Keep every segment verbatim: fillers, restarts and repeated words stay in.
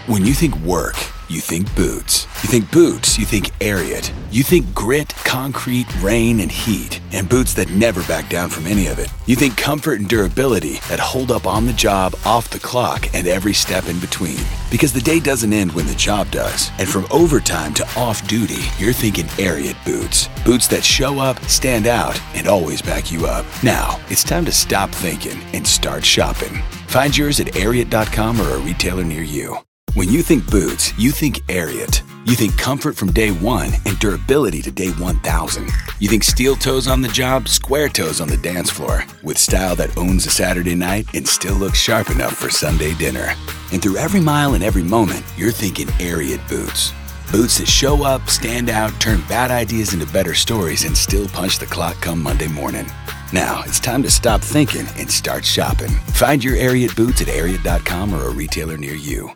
When you think work, you think boots. You think boots, you think Ariat. You think grit, concrete, rain, and heat. And boots that never back down from any of it. You think comfort and durability that hold up on the job, off the clock, and every step in between. Because the day doesn't end when the job does. And from overtime to off-duty, you're thinking Ariat boots. Boots that show up, stand out, and always back you up. Now, it's time to stop thinking and start shopping. Find yours at Ariat dot com or a retailer near you. When you think boots, you think Ariat. You think comfort from day one and durability to day one thousand. You think steel toes on the job, square toes on the dance floor. With style that owns a Saturday night and still looks sharp enough for Sunday dinner. And through every mile and every moment, you're thinking Ariat boots. Boots that show up, stand out, turn bad ideas into better stories, and still punch the clock come Monday morning. Now, it's time to stop thinking and start shopping. Find your Ariat boots at Ariat dot com or a retailer near you.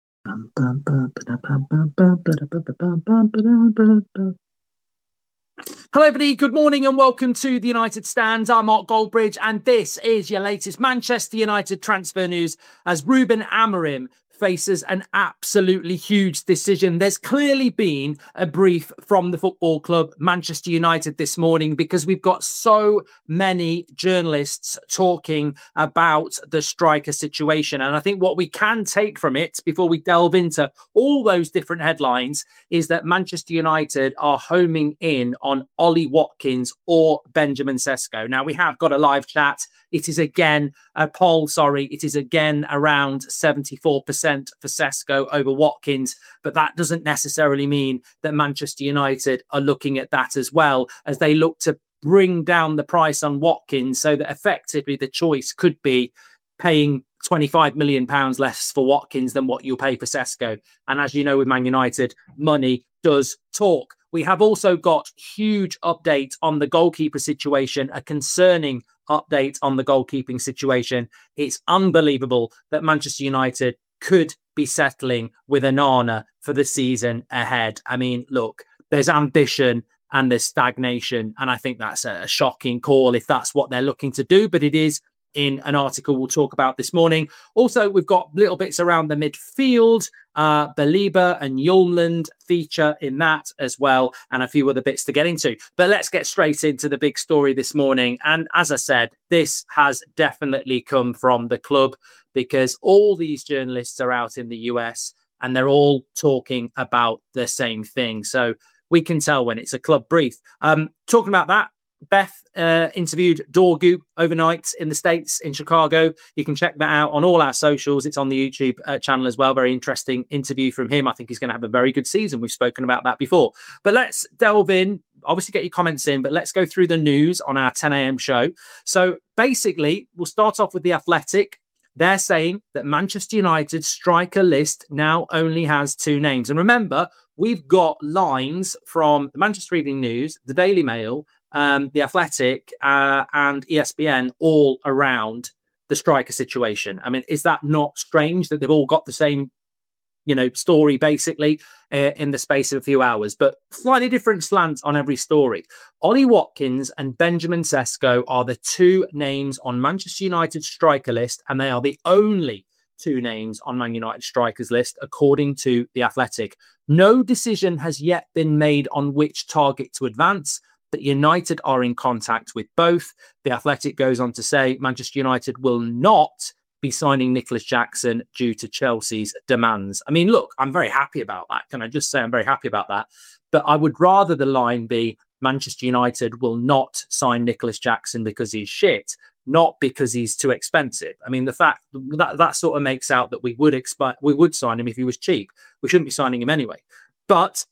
Hello everybody, good morning and welcome to the United Stand. I'm Mark Goldbridge and this is your latest Manchester United transfer news as Ruben Amorim faces an absolutely huge decision. There's clearly been a brief from the football club Manchester United this morning because we've got so many journalists talking about the striker situation. And I think what we can take from it before we delve into all those different headlines is that Manchester United are homing in on Ollie Watkins or Benjamin Sesko. Now, we have got a live chat. It is again a poll, sorry, it is again around seventy-four percent for Sesko over Watkins, but that doesn't necessarily mean that Manchester United are looking at that as well as they look to bring down the price on Watkins so that effectively the choice could be paying twenty-five million pounds less for Watkins than what you'll pay for Sesko. And as you know, with Man United, money does talk. We have also got huge update on the goalkeeper situation, a concerning update on the goalkeeping situation. It's unbelievable that Manchester United could be settling with Onana for the season ahead. I mean, look, there's ambition and there's stagnation. And I think that's a shocking call if that's what they're looking to do. But it is in an article we'll talk about this morning. Also, we've got little bits around the midfield. Uh, Belieber and Yulmland feature in that as well, and a few other bits to get into. But let's get straight into the big story this morning. And as I said, this has definitely come from the club because all these journalists are out in the U S and they're all talking about the same thing. So we can tell when it's a club brief. Um, talking about that, Beth uh, interviewed Dorgu overnight in the States, in Chicago. You can check that out on all our socials. It's on the YouTube uh, channel as well. Very interesting interview from him. I think he's going to have a very good season. We've spoken about that before. But let's delve in. Obviously, get your comments in, but let's go through the news on our ten a.m. show. So basically, we'll start off with The Athletic. They're saying that Manchester United's striker list now only has two names. And remember, we've got lines from the Manchester Evening News, the Daily Mail, Um, The Athletic uh, and E S P N all around the striker situation. I mean, is that not strange that they've all got the same, you know, story basically uh, in the space of a few hours, but slightly different slants on every story. Ollie Watkins and Benjamin Sesko are the two names on Manchester United's striker list, and they are the only two names on Man United strikers list, according to The Athletic. No decision has yet been made on which target to advance, that United are in contact with both. The Athletic goes on to say Manchester United will not be signing Nicholas Jackson due to Chelsea's demands. I mean, look, I'm very happy about that. Can I just say I'm very happy about that? But I would rather the line be Manchester United will not sign Nicholas Jackson because he's shit, not because he's too expensive. I mean, the fact that that sort of makes out that we would expect we would sign him if he was cheap. We shouldn't be signing him anyway. But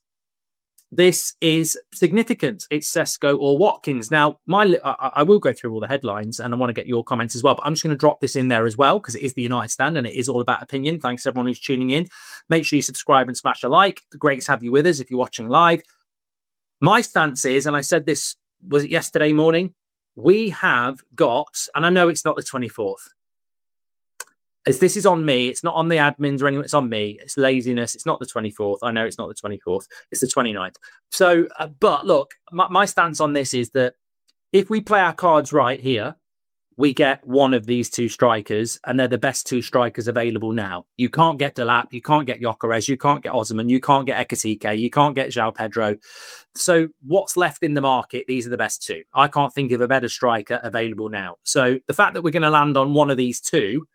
this is significant. It's Sesko or Watkins. Now, my I, I will go through all the headlines and I want to get your comments as well, but I'm just going to drop this in there as well because it is the United Stand and it is all about opinion. Thanks to everyone who's tuning in. Make sure you subscribe and smash a like. Great to have you with us if you're watching live. My stance is, and I said this, was it yesterday morning? We have got, and I know it's not the twenty-fourth, as this is on me, it's not on the admins or anyone, it's on me. It's laziness. It's not the twenty-fourth. I know it's not the twenty-fourth. It's the twenty-ninth. So, uh, but look, my, my stance on this is that if we play our cards right here, we get one of these two strikers, and they're the best two strikers available now. You can't get Delap, you can't get Gyökeres, you can't get Osman, you can't get Ekitike, you can't get João Pedro. So what's left in the market? These are the best two. I can't think of a better striker available now. So the fact that we're going to land on one of these two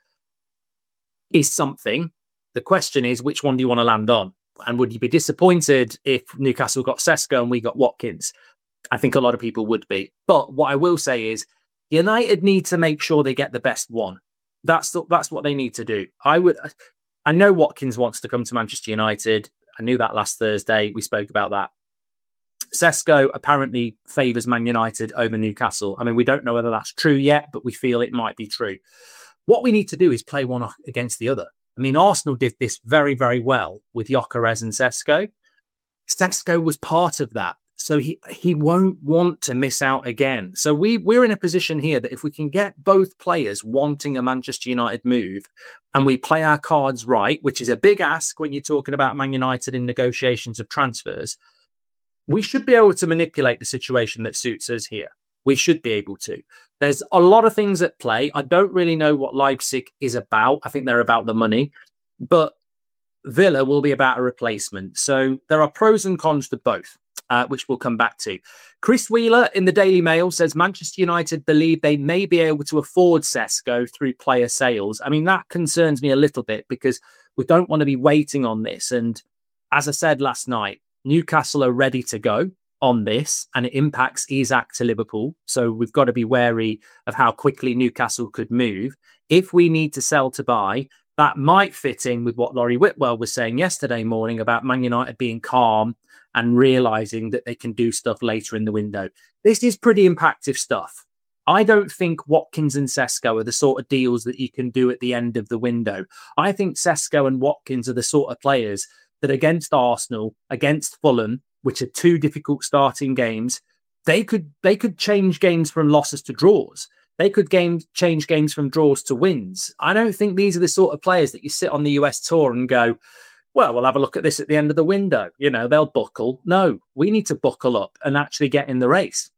is something. The question is, which one do you want to land on? And would you be disappointed if Newcastle got Sesko and we got Watkins? I think a lot of people would be. But what I will say is United need to make sure they get the best one. That's the, that's what they need to do. I would. I know Watkins wants to come to Manchester United. I knew that last Thursday. We spoke about that. Sesko apparently favours Man United over Newcastle. I mean, we don't know whether that's true yet, but we feel it might be true. What we need to do is play one against the other. I mean, Arsenal did this very, very well with Gyökeres and Sesko. Sesko was part of that. So he, he won't want to miss out again. So we, we're in a position here that if we can get both players wanting a Manchester United move and we play our cards right, which is a big ask when you're talking about Man United in negotiations of transfers, we should be able to manipulate the situation that suits us here. We should be able to. There's a lot of things at play. I don't really know what Leipzig is about. I think they're about the money. But Villa will be about a replacement. So there are pros and cons to both. Uh, which we'll come back to. Chris Wheeler in the Daily Mail says Manchester United believe they may be able to afford Sesko through player sales. I mean, that concerns me a little bit because we don't want to be waiting on this. And as I said last night, Newcastle are ready to go on this and it impacts Isak to Liverpool. So we've got to be wary of how quickly Newcastle could move. If we need to sell to buy, that might fit in with what Laurie Whitwell was saying yesterday morning about Man United being calm and realizing that they can do stuff later in the window. This is pretty impactful stuff. I don't think Watkins and Sesko are the sort of deals that you can do at the end of the window. I think Sesko and Watkins are the sort of players that against Arsenal, against Fulham, which are two difficult starting games, they could they could change games from losses to draws. They could game change games from draws to wins. I don't think these are the sort of players that you sit on the U S tour and go, well, we'll have a look at this at the end of the window. You know, they'll buckle. No, we need to buckle up and actually get in the race.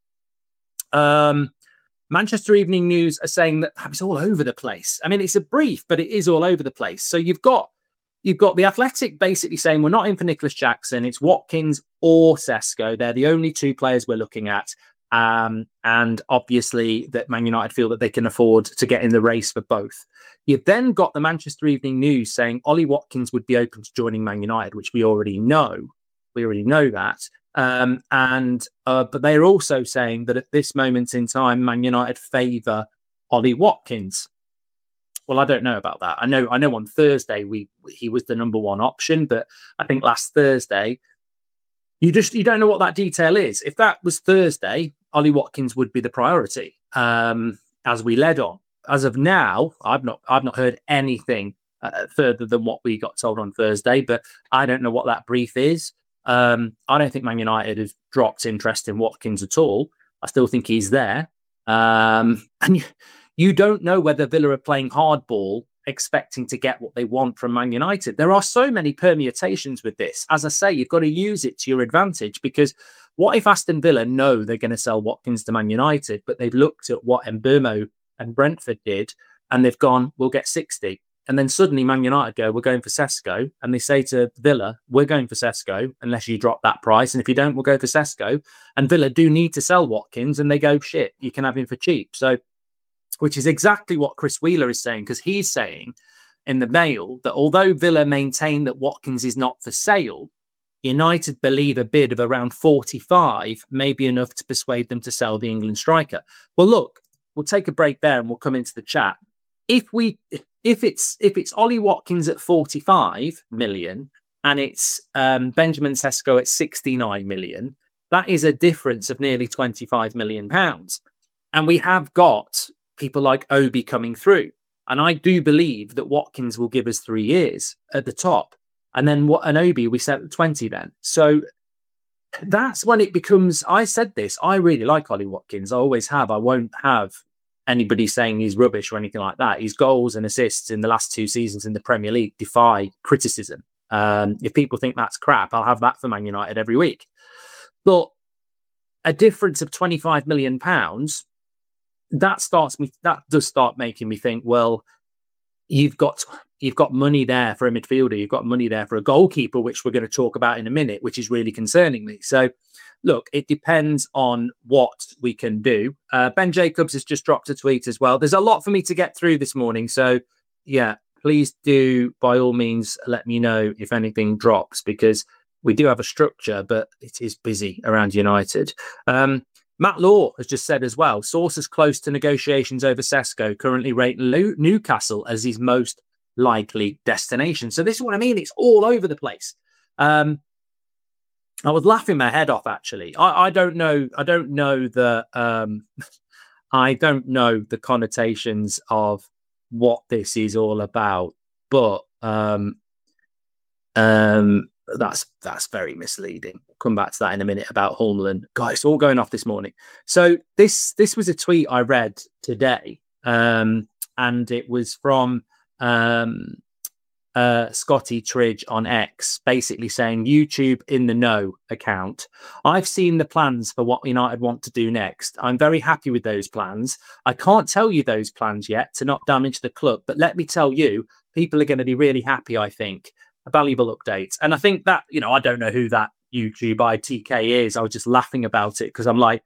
Um, Manchester Evening News are saying that it's all over the place. I mean, it's a brief, but it is all over the place. So you've got you've got the Athletic basically saying we're not in for Nicholas Jackson. It's Watkins or Sesko. They're the only two players we're looking at. Um, and obviously that Man United feel that they can afford to get in the race for both. You've then got the Manchester Evening News saying Ollie Watkins would be open to joining Man United, which we already know. We already know that. Um, and uh, but they're also saying that at this moment in time, Man United favour Ollie Watkins. Well, I don't know about that. I know I know on Thursday we he was the number one option, but I think last Thursday you just you don't know what that detail is. If that was Thursday, Ollie Watkins would be the priority um, as we led on. As of now, I've not I've not heard anything uh, further than what we got told on Thursday, but I don't know what that brief is. Um, I don't think Man United has dropped interest in Watkins at all. I still think he's there. Um, and you, you don't know whether Villa are playing hardball, expecting to get what they want from Man United. There are so many permutations with this. As I say, you've got to use it to your advantage because what if Aston Villa know they're going to sell Watkins to Man United, but they've looked at what Mbeumo and Brentford did and they've gone, we'll get sixty. And then suddenly Man United go, we're going for Sesko. And they say to Villa, we're going for Sesko unless you drop that price. And if you don't, we'll go for Sesko. And Villa do need to sell Watkins and they go, shit, you can have him for cheap. So, which is exactly what Chris Wheeler is saying, because he's saying in the Mail that although Villa maintain that Watkins is not for sale, United believe a bid of around forty-five may be enough to persuade them to sell the England striker. Well, look, we'll take a break there and we'll come into the chat. If we, if it's if it's Ollie Watkins at forty-five million and it's um, Benjamin Sesko at sixty-nine million, that is a difference of nearly twenty-five million pounds. And we have got people like Obi coming through. And I do believe that Watkins will give us three years at the top. And then what an Obi we set at twenty then. So that's when it becomes, I said this, I really like Ollie Watkins. I always have. I won't have anybody saying he's rubbish or anything like that. His goals and assists in the last two seasons in the Premier League defy criticism. Um, if people think that's crap, I'll have that for Man United every week. But a difference of twenty-five million pounds that starts me. That does start making me think. Well, you've got you've got money there for a midfielder. You've got money there for a goalkeeper, which we're going to talk about in a minute, which is really concerning me. So, look, it depends on what we can do. Uh, Ben Jacobs has just dropped a tweet as well. There's a lot for me to get through this morning. So, yeah, please do, by all means, let me know if anything drops, because we do have a structure, but it is busy around United. Um, Matt Law has just said as well, sources close to negotiations over Sesko currently rate Lu- Newcastle as his most likely destination. So this is what I mean. It's all over the place. Um, I was laughing my head off, actually. I, I don't know. I don't know the. Um, I don't know the connotations of what this is all about, but um, um, that's that's very misleading. We'll come back to that in a minute about Holmland. God, it's all going off this morning. So this this was a tweet I read today, um, and it was from um, uh, Scotty Tridge on X, basically saying, YouTube in the know account. I've seen the plans for what United want to do next. I'm very happy with those plans. I can't tell you those plans yet to not damage the club, but let me tell you, people are going to be really happy, I think. A valuable update. And I think that, you know, I don't know who that YouTube I T K is. I was just laughing about it because I'm like,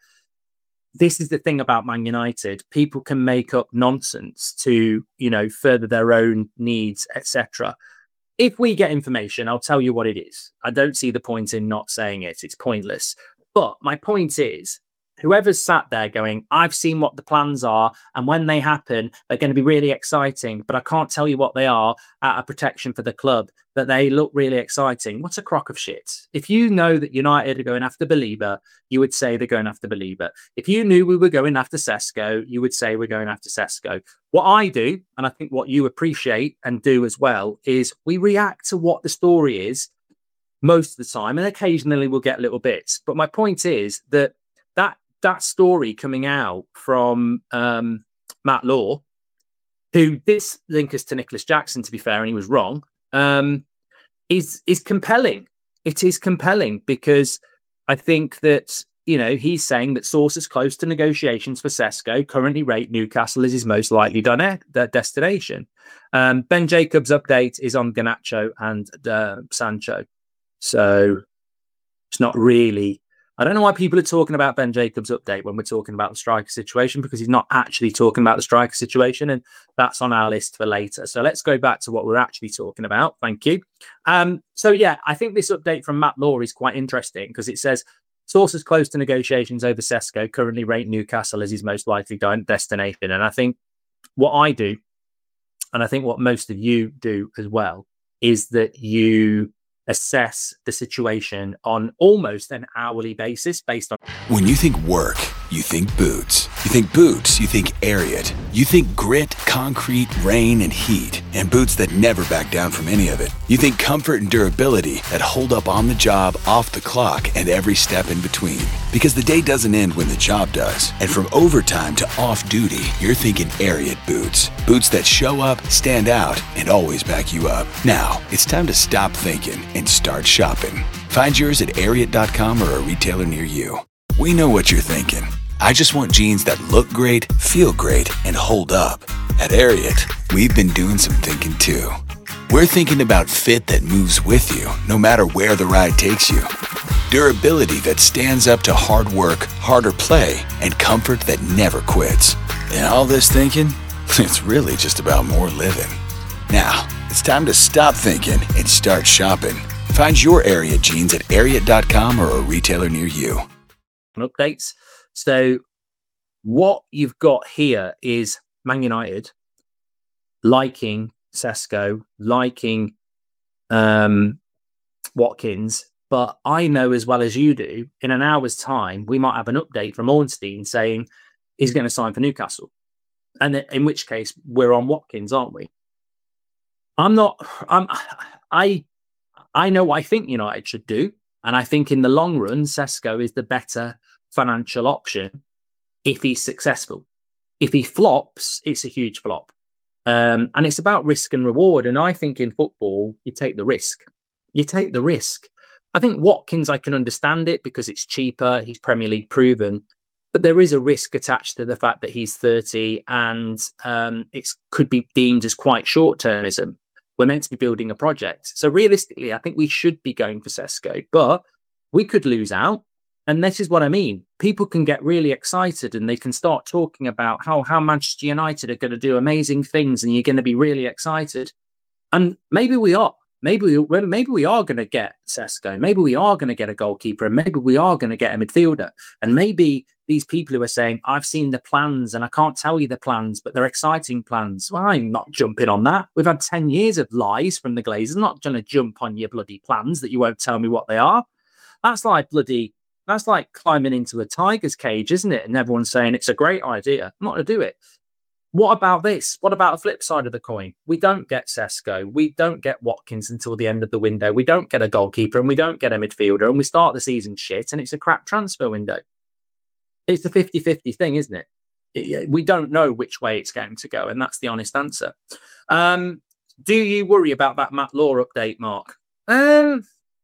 this is the thing about Man United. People can make up nonsense to, you know, further their own needs, et cetera. If we get information, I'll tell you what it is. I don't see the point in not saying it. It's pointless. But my point is, whoever's sat there going, I've seen what the plans are, and when they happen, they're going to be really exciting, but I can't tell you what they are out of protection for the club, but they look really exciting. What's a crock of shit? If you know that United are going after Belieber, you would say they're going after Belieber. If you knew we were going after Sesko, you would say we're going after Sesko. What I do, and I think what you appreciate and do as well, is we react to what the story is most of the time, and occasionally we'll get little bits. But my point is that that that story coming out from um, Matt Law, who did link us to Nicholas Jackson, to be fair, and he was wrong, um, is is compelling. It is compelling because I think that, you know, he's saying that sources close to negotiations for Sesko currently rate Newcastle as his most likely done their destination. Um, Ben Jacobs' update is on Garnacho and uh, Sancho. So it's not really... I don't know why people are talking about Ben Jacobs' update when we're talking about the striker situation, because he's not actually talking about the striker situation, and that's on our list for later. So let's go back to what we're actually talking about. Thank you. Um, so, yeah, I think this update from Matt Law is quite interesting because it says sources close to negotiations over Sesko currently rate Newcastle as his most likely destination. And I think what I do, and I think what most of you do as well, is that you assess the situation on almost an hourly basis based on... When you think work, you think boots. You think boots, you think Ariat. You think grit, concrete, rain, and heat. And boots that never back down from any of it. You think comfort and durability that hold up on the job, off the clock, and every step in between. Because the day doesn't end when the job does. And from overtime to off-duty, you're thinking Ariat boots. Boots that show up, stand out, and always back you up. Now, it's time to stop thinking and start shopping. Find yours at Ariat dot com or a retailer near you. We know what you're thinking. I just want jeans that look great, feel great, and hold up. At Ariat, we've been doing some thinking too. We're thinking about fit that moves with you, no matter where the ride takes you. Durability that stands up to hard work, harder play, and comfort that never quits. And all this thinking, it's really just about more living. Now, it's time to stop thinking and start shopping. Find your Ariat jeans at Ariat dot com or a retailer near you. Updates. So what you've got here is Man United liking Sesko, liking um, Watkins, but I know as well as you do, in an hour's time, we might have an update from Ornstein saying he's going to sign for Newcastle. And in which case, we're on Watkins, aren't we? I'm not... I'm, I, I know what I think United should do, and I think in the long run, Sesko is the better financial option if he's successful. If he flops, it's a huge flop. Um, and it's about risk and reward. And I think in football, you take the risk. You take the risk. I think Watkins, I can understand it because it's cheaper. He's Premier League proven. But there is a risk attached to the fact that he's thirty, and um, it could be deemed as quite short-termism. We're meant to be building a project. So realistically, I think we should be going for Sesko, but we could lose out. And this is what I mean. People can get really excited and they can start talking about how, how Manchester United are going to do amazing things and you're going to be really excited. And maybe we are. Maybe we, maybe we are going to get Sesko. Maybe we are going to get a goalkeeper. And maybe we are going to get a midfielder. And maybe these people who are saying, I've seen the plans and I can't tell you the plans, but they're exciting plans. Well, I'm not jumping on that. We've had ten years of lies from the Glazers. I'm not going to jump on your bloody plans that you won't tell me what they are. That's like bloody... That's like climbing into a tiger's cage, isn't it? And everyone's saying it's a great idea. I'm not going to do it. What about this? What about the flip side of the coin? We don't get Sesko. We don't get Watkins until the end of the window. We don't get a goalkeeper and we don't get a midfielder and we start the season shit and it's a crap transfer window. It's a fifty-fifty thing, isn't it? it? We don't know which way it's going to go, and that's the honest answer. Um, do you worry about that Matt Law update, Mark? Um,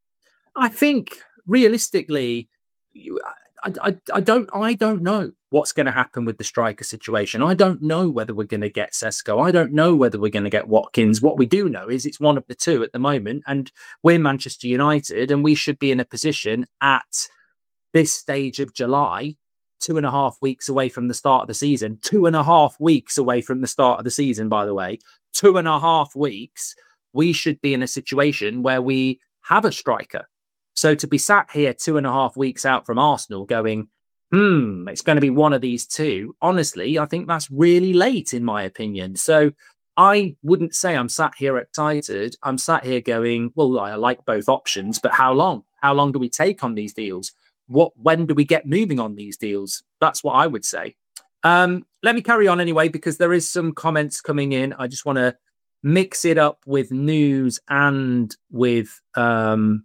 I think realistically... You, I, I, I don't I don't know what's going to happen with the striker situation. I don't know whether we're going to get Sesko. I don't know whether we're going to get Watkins. What we do know is it's one of the two at the moment, and we're Manchester United, and we should be in a position at this stage of July, two and a half weeks away from the start of the season, two and a half weeks away from the start of the season, by the way, two and a half weeks, we should be in a situation where we have a striker. So to be sat here two and a half weeks out from Arsenal going, hmm, it's going to be one of these two. Honestly, I think that's really late in my opinion. So I wouldn't say I'm sat here excited. I'm sat here going, well, I like both options, but how long? How long do we take on these deals? What, when do we get moving on these deals? That's what I would say. Um, let me carry on anyway, because there is some comments coming in. I just want to mix it up with news and with... Um,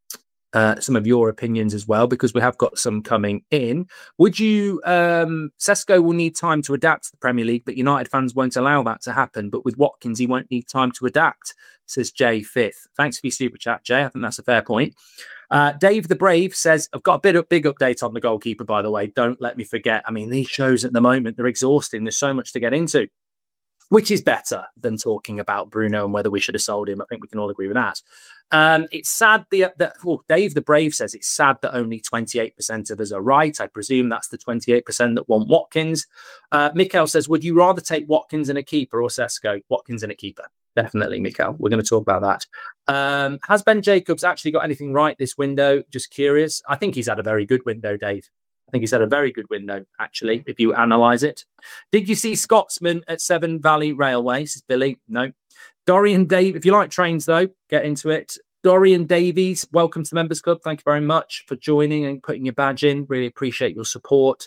Uh, some of your opinions as well, because we have got some coming in. Would you, um, Sesko will need time to adapt to the Premier League, but United fans won't allow that to happen. But with Watkins, he won't need time to adapt, says Jay Fifth. Thanks for your super chat, Jay. I think that's a fair point. Uh, Dave the Brave says, I've got a bit of big update on the goalkeeper, by the way. Don't let me forget. I mean, these shows at the moment, they're exhausting. There's so much to get into, which is better than talking about Bruno and whether we should have sold him. I think we can all agree with that. Um, it's sad that, that well, Dave the Brave says it's sad that only twenty-eight percent of us are right. I presume that's the twenty-eight percent that want Watkins. Uh, Mikhail says, would you rather take Watkins and a keeper or Sesko? Watkins and a keeper. Definitely, Mikhail. We're going to talk about that. Um, has Ben Jacobs actually got anything right this window? Just curious. I think he's had a very good window, Dave. I think he's had a very good window, actually, if you analyse it. Did you see Scotsman at Severn Valley Railway? Says Billy. No. Dorian Dave, if you like trains, though, get into it. Dorian Davies, welcome to the Members Club. Thank you very much for joining and putting your badge in. Really appreciate your support.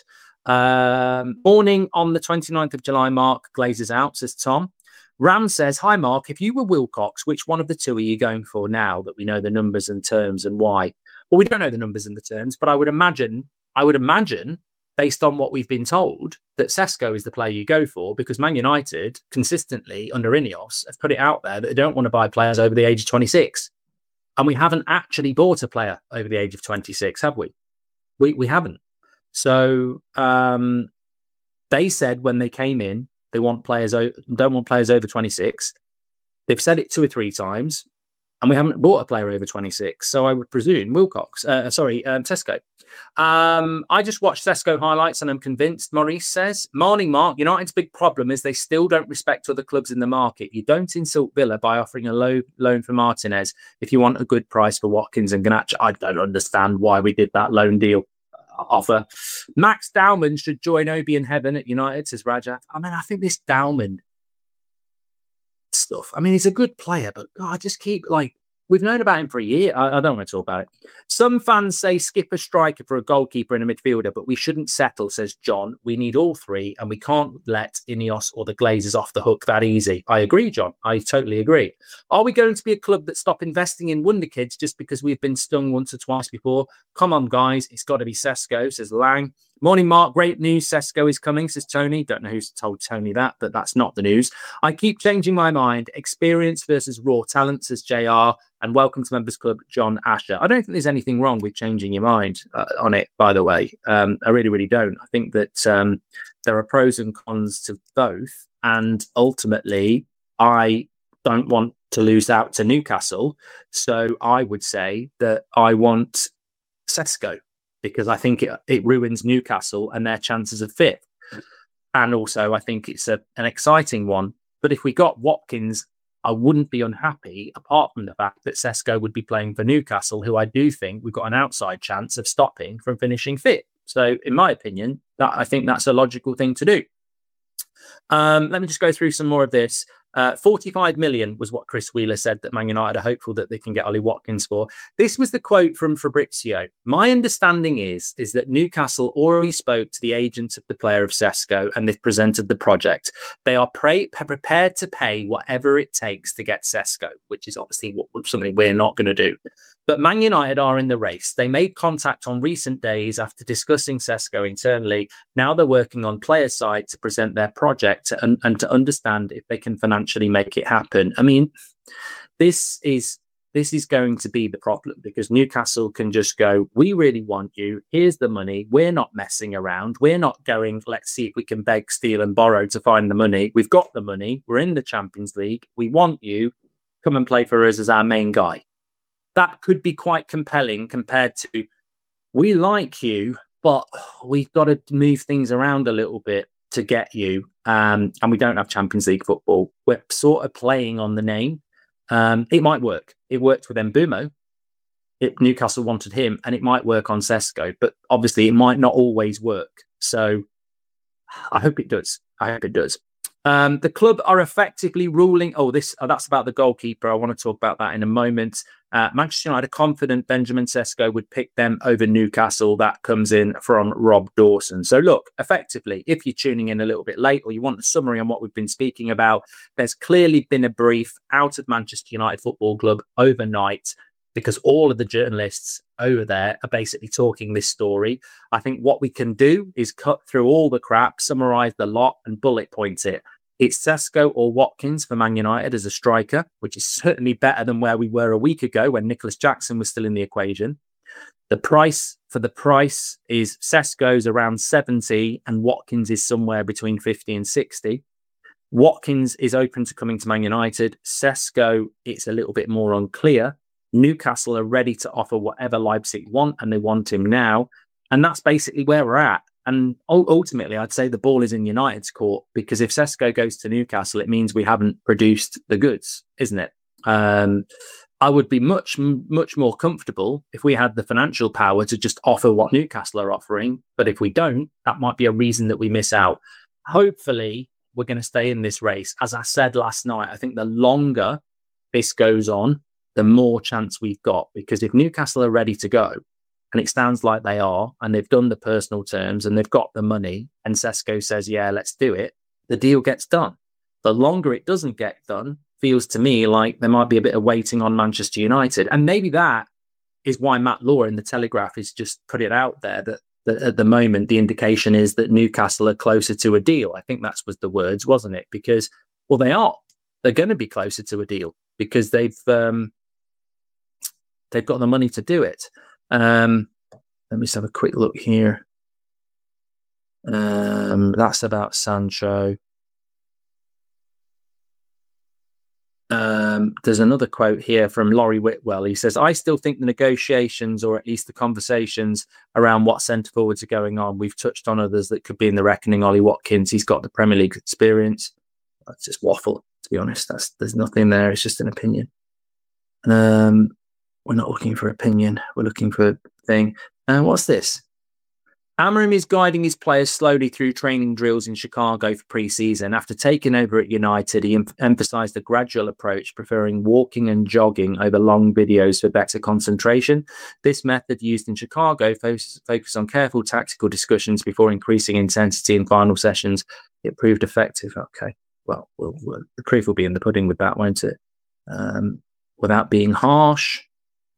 Um, morning on the twenty-ninth of July, Mark. Glazers out, says Tom. Ram says, hi, Mark. If you were Wilcox, which one of the two are you going for now that we know the numbers and terms and why? Well, we don't know the numbers and the terms, but I would imagine, I would imagine, based on what we've been told, that Sesko is the player you go for, because Man United consistently under Ineos have put it out there that they don't want to buy players over the age of twenty-six. And we haven't actually bought a player over the age of twenty-six, have we? We we haven't. So um, they said when they came in, they want players don't want players over twenty-six. They've said it two or three times, and we haven't bought a player over twenty-six. So I would presume Wilcox, uh, sorry, um, Sesko. Um, I just watched Sesko highlights and I'm convinced, Maurice says. Morning, Mark. United's big problem is they still don't respect other clubs in the market. You don't insult Villa by offering a low loan for Martinez if you want a good price for Watkins and Garnacho. I don't understand why we did that loan deal offer. Max Dowman should join Obi in heaven at United, says Raja. I mean, I think this Dowman stuff, I mean, he's a good player, but God, I just keep like, we've known about him for a year. I, I don't want to talk about it. Some fans say skip a striker for a goalkeeper and a midfielder, but we shouldn't settle, says John. We need all three, and we can't let Ineos or the Glazers off the hook that easy. I agree, John. I totally agree. Are we going to be a club that stop investing in wonder kids just because we've been stung once or twice before? Come on, guys. It's got to be Sesko, says Lang. Morning, Mark. Great news. Sesko is coming, says Tony. Don't know who's told Tony that, but that's not the news. I keep changing my mind. Experience versus raw talent, says J R. And welcome to Members Club, John Asher. I don't think there's anything wrong with changing your mind uh, on it, by the way. Um, I really, really don't. I think that um, there are pros and cons to both. And ultimately, I don't want to lose out to Newcastle. So I would say that I want Sesko, because I think it, it ruins Newcastle and their chances of fifth. And also, I think it's a, an exciting one. But if we got Watkins, I wouldn't be unhappy, apart from the fact that Sesko would be playing for Newcastle, who I do think we've got an outside chance of stopping from finishing fifth. So, in my opinion, that I think that's a logical thing to do. Um, let me just go through some more of this. Uh, forty-five million was what Chris Wheeler said that Man United are hopeful that they can get Ollie Watkins for. This was the quote from Fabrizio. My understanding is, is that Newcastle already spoke to the agent of the player of Sesko and they've presented the project. They are pre- prepared to pay whatever it takes to get Sesko, which is obviously what, something we're not going to do. But Man United are in the race. They made contact on recent days after discussing Sesko internally. Now they're working on player side to present their project and, and to understand if they can financially make it happen. I mean, this is this is going to be the problem, because Newcastle can just go, we really want you. Here's the money. We're not messing around. We're not going, let's see if we can beg, steal and borrow to find the money. We've got the money. We're in the Champions League. We want you. Come and play for us as our main guy. That could be quite compelling compared to, we like you, but we've got to move things around a little bit to get you. Um, and we don't have Champions League football. We're sort of playing on the name. Um, it might work. It worked with Mbeumo. It, Newcastle wanted him, and it might work on Sesko, but obviously it might not always work. So I hope it does. I hope it does. Um, the club are effectively ruling. Oh, this oh, that's about the goalkeeper. I want to talk about that in a moment. Uh, Manchester United are confident Benjamin Sesko would pick them over Newcastle. That comes in from Rob Dawson. So look, effectively, if you're tuning in a little bit late or you want a summary on what we've been speaking about, there's clearly been a brief out of Manchester United Football Club overnight, because all of the journalists over there are basically talking this story. I think what we can do is cut through all the crap, summarize the lot and bullet point it. It's Sesko or Watkins for Man United as a striker, which is certainly better than where we were a week ago when Nicholas Jackson was still in the equation. The price for the price is Sesko's around seventy and Watkins is somewhere between fifty and sixty. Watkins is open to coming to Man United. Sesko, it's a little bit more unclear. Newcastle are ready to offer whatever Leipzig want, and they want him now. And that's basically where we're at. And ultimately, I'd say the ball is in United's court, because if Sesko goes to Newcastle, it means we haven't produced the goods, isn't it? Um, I would be much, much more comfortable if we had the financial power to just offer what Newcastle are offering. But if we don't, that might be a reason that we miss out. Hopefully, we're going to stay in this race. As I said last night, I think the longer this goes on, the more chance we've got. Because if Newcastle are ready to go, and it sounds like they are, and they've done the personal terms and they've got the money, and Sesko says, yeah, let's do it, the deal gets done. The longer it doesn't get done, feels to me like there might be a bit of waiting on Manchester United. And maybe that is why Matt Law in the Telegraph has just put it out there that, that at the moment, the indication is that Newcastle are closer to a deal. I think that was the words, wasn't it? Because, well, they are. They're going to be closer to a deal because they've um, they've got the money to do it. Um, let me just have a quick look here. Um, that's about Sancho. Um, there's another quote here from Laurie Whitwell. He says, I still think the negotiations, or at least the conversations around what centre forwards are going on, we've touched on others that could be in the reckoning. Ollie Watkins, he's got the Premier League experience. That's just waffle, to be honest. That's There's nothing there. It's just an opinion. Um, we're not looking for opinion. We're looking for a thing. And uh, what's this? Amorim is guiding his players slowly through training drills in Chicago for pre-season. After taking over at United, he em- emphasised a gradual approach, preferring walking and jogging over long videos for better concentration. This method used in Chicago focus, focus on careful tactical discussions before increasing intensity in final sessions. It proved effective. Okay, well, well, well the proof will be in the pudding with that, won't it? Um, without being harsh,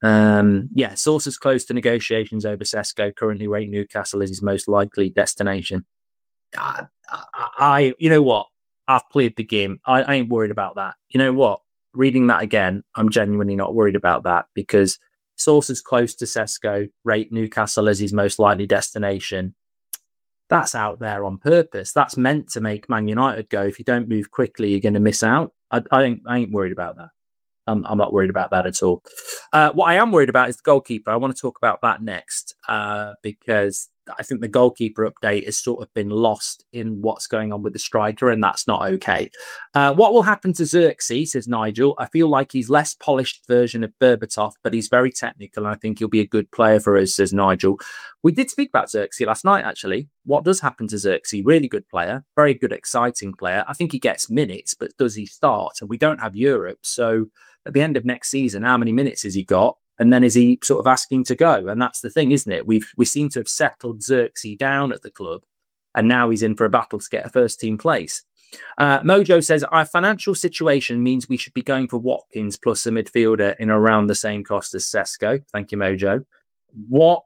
Um, yeah, sources close to negotiations over Sesko currently rate Newcastle as his most likely destination. I, I, I you know what? I've played the game. I, I ain't worried about that. You know what? Reading that again, I'm genuinely not worried about that because sources close to Sesko rate Newcastle as his most likely destination. That's out there on purpose. That's meant to make Man United go, if you don't move quickly, you're going to miss out. I, I, ain't, I ain't worried about that. I'm, I'm not worried about that at all. Uh, what I am worried about is the goalkeeper. I want to talk about that next uh, because I think the goalkeeper update has sort of been lost in what's going on with the striker, and that's not okay. Uh, what will happen to Xerxes, says Nigel? I feel like he's less polished version of Berbatov, but he's very technical, and I think he'll be a good player for us, says Nigel. We did speak about Xerxes last night, actually. What does happen to Xerxes? Really good player, very good, exciting player. I think he gets minutes, but does he start? And we don't have Europe, so at the end of next season, how many minutes has he got? And then is he sort of asking to go? And that's the thing, isn't it? We've we seem to have settled Xerxes down at the club, and now he's in for a battle to get a first team place. Uh, Mojo says our financial situation means we should be going for Watkins plus a midfielder in around the same cost as Sesko. Thank you, Mojo. What?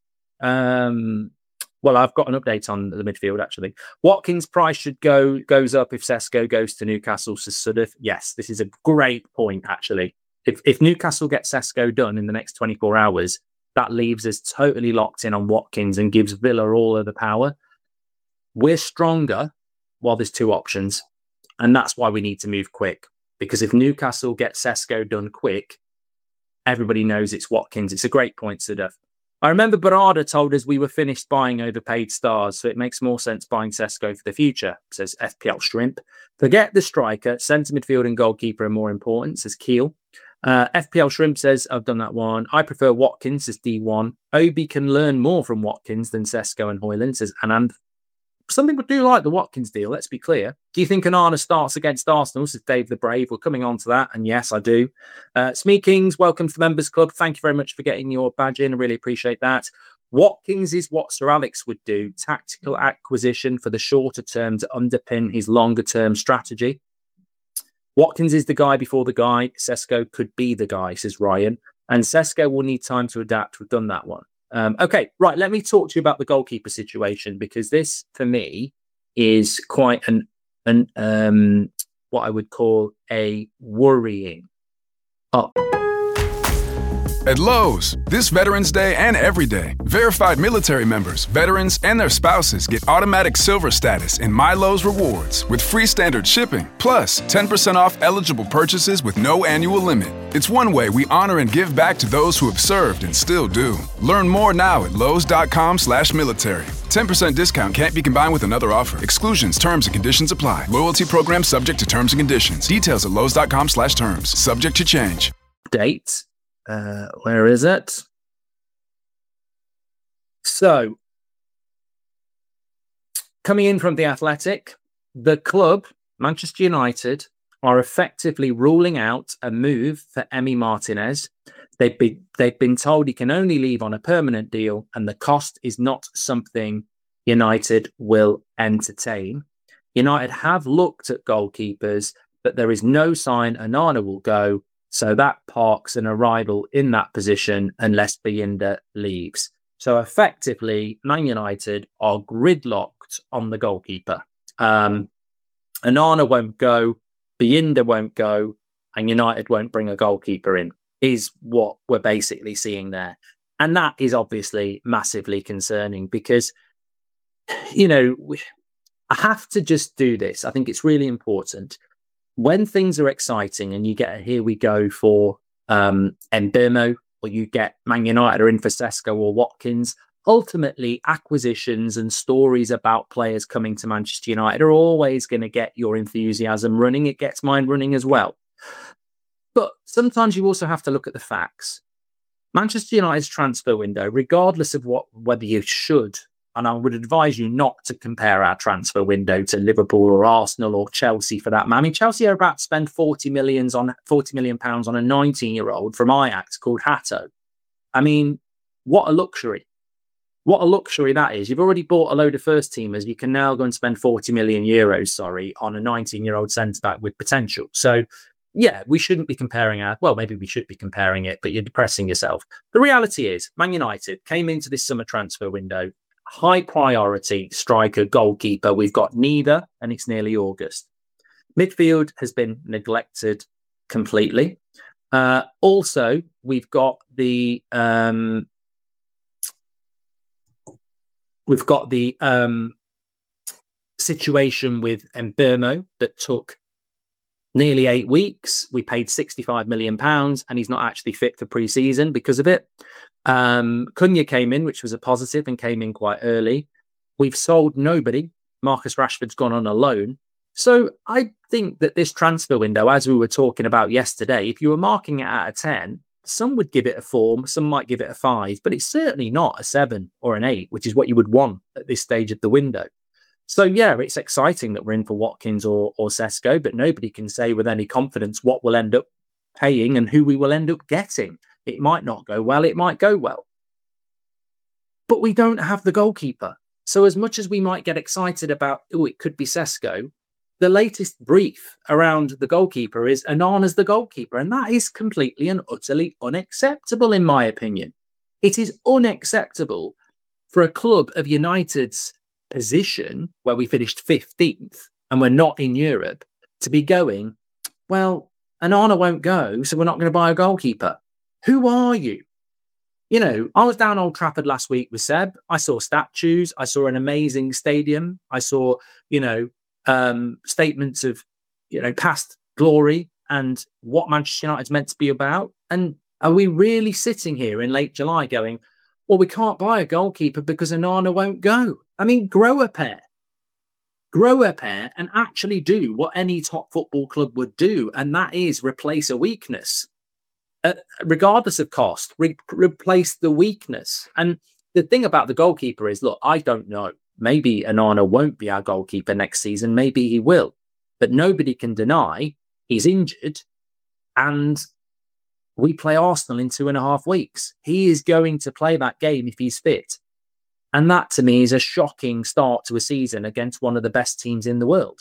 Um, well, I've got an update on the midfield actually. Watkins' price should go goes up if Sesko goes to Newcastle, says Sudif. Yes, this is a great point actually. If if Newcastle get Sesko done in the next twenty-four hours, that leaves us totally locked in on Watkins and gives Villa all of the power. We're stronger while there's two options, and that's why we need to move quick. Because if Newcastle get Sesko done quick, everybody knows it's Watkins. It's a great point, Sudaf. I remember Barada told us we were finished buying overpaid stars, so it makes more sense buying Sesko for the future, says F P L Shrimp. Forget the striker, centre midfield and goalkeeper are more important, says Keel. Uh, F P L Shrimp says, I've done that one. I prefer Watkins, says D one. Obi can learn more from Watkins than Sesko and Højlund, says Anand. Some people do like the Watkins deal, let's be clear. Do you think Onana starts against Arsenal, says Dave the Brave? We're coming on to that, and yes, I do. Uh, Smee Kings, welcome to the Members Club. Thank you very much for getting your badge in. I really appreciate that. Watkins is what Sir Alex would do, tactical acquisition for the shorter term to underpin his longer term strategy. Watkins is the guy before the guy. Sesko could be the guy, says Ryan. And Sesko will need time to adapt. We've done that one. Um, okay, right. Let me talk to you about the goalkeeper situation, because this, for me, is quite an, an um, what I would call a worrying up. At Lowe's, this Veterans Day and every day, verified military members, veterans, and their spouses get automatic silver status in My Lowe's Rewards with free standard shipping, plus ten percent off eligible purchases with no annual limit. It's one way we honor and give back to those who have served and still do. Learn more now at lowes.com slash military. ten percent discount can't be combined with another offer. Exclusions, terms, and conditions apply. Loyalty program subject to terms and conditions. Details at lowes.com slash terms. Subject to change. Dates. Uh, where is it? So, coming in from The Athletic, the club, Manchester United, are effectively ruling out a move for Emi Martinez. They've been, they've been told he can only leave on a permanent deal, and the cost is not something United will entertain. United have looked at goalkeepers, but there is no sign Onana will go. So that parks an arrival in that position unless Bayinda leaves. So effectively, Man United are gridlocked on the goalkeeper. Um, Onana won't go, Bayinda won't go, and United won't bring a goalkeeper in, is what we're basically seeing there. And that is obviously massively concerning because, you know, we, I have to just do this. I think it's really important. When things are exciting and you get a here we go for um, Mbeumo, or you get Man United are in for Sesko or Watkins, ultimately acquisitions and stories about players coming to Manchester United are always going to get your enthusiasm running. It gets mine running as well. But sometimes you also have to look at the facts. Manchester United's transfer window, regardless of what whether you should, and I would advise you not to compare our transfer window to Liverpool or Arsenal or Chelsea for that. I mean, Chelsea are about to spend forty millions on forty million pounds on a nineteen-year-old from Ajax called Hato. I mean, what a luxury. What a luxury that is. You've already bought a load of first teamers. You can now go and spend forty million euros, sorry, on a nineteen-year-old centre-back with potential. So yeah, we shouldn't be comparing our, well, maybe we should be comparing it, but you're depressing yourself. The reality is, Man United came into this summer transfer window, high priority striker, goalkeeper. We've got neither, and it's nearly August. Midfield has been neglected completely. Uh, also, we've got the um, we've got the um, situation with Mbeumo that took nearly eight weeks. We paid sixty-five million pounds and he's not actually fit for pre-season because of it. Um, Cunha came in, which was a positive, and came in quite early. We've sold nobody. Marcus Rashford's gone on a loan. So I think that this transfer window, as we were talking about yesterday, if you were marking it out of ten, some would give it a four, some might give it a five, but it's certainly not a seven or an eight, which is what you would want at this stage of the window. So, yeah, it's exciting that we're in for Watkins or, or Sesko, but nobody can say with any confidence what we'll end up paying and who we will end up getting. It might not go well, it might go well. But we don't have the goalkeeper. So as much as we might get excited about, oh, it could be Sesko, the latest brief around the goalkeeper is Onana's the goalkeeper. And that is completely and utterly unacceptable, in my opinion. It is unacceptable for a club of United's position, where we finished fifteenth and we're not in Europe, to be going, well, Onana won't go, so we're not going to buy a goalkeeper. Who are you? You know, I was down Old Trafford last week with Seb. I saw statues. I saw an amazing stadium. I saw, you know, um, statements of, you know, past glory and what Manchester United's meant to be about. And are we really sitting here in late July going, well, we can't buy a goalkeeper because Onana won't go? I mean, grow a pair. Grow a pair and actually do what any top football club would do, and that is replace a weakness. Uh, regardless of cost, re- replace the weakness. And the thing about the goalkeeper is, look, I don't know. Maybe Onana won't be our goalkeeper next season. Maybe he will. But nobody can deny he's injured, and we play Arsenal in two and a half weeks. He is going to play that game if he's fit. And that, to me, is a shocking start to a season against one of the best teams in the world.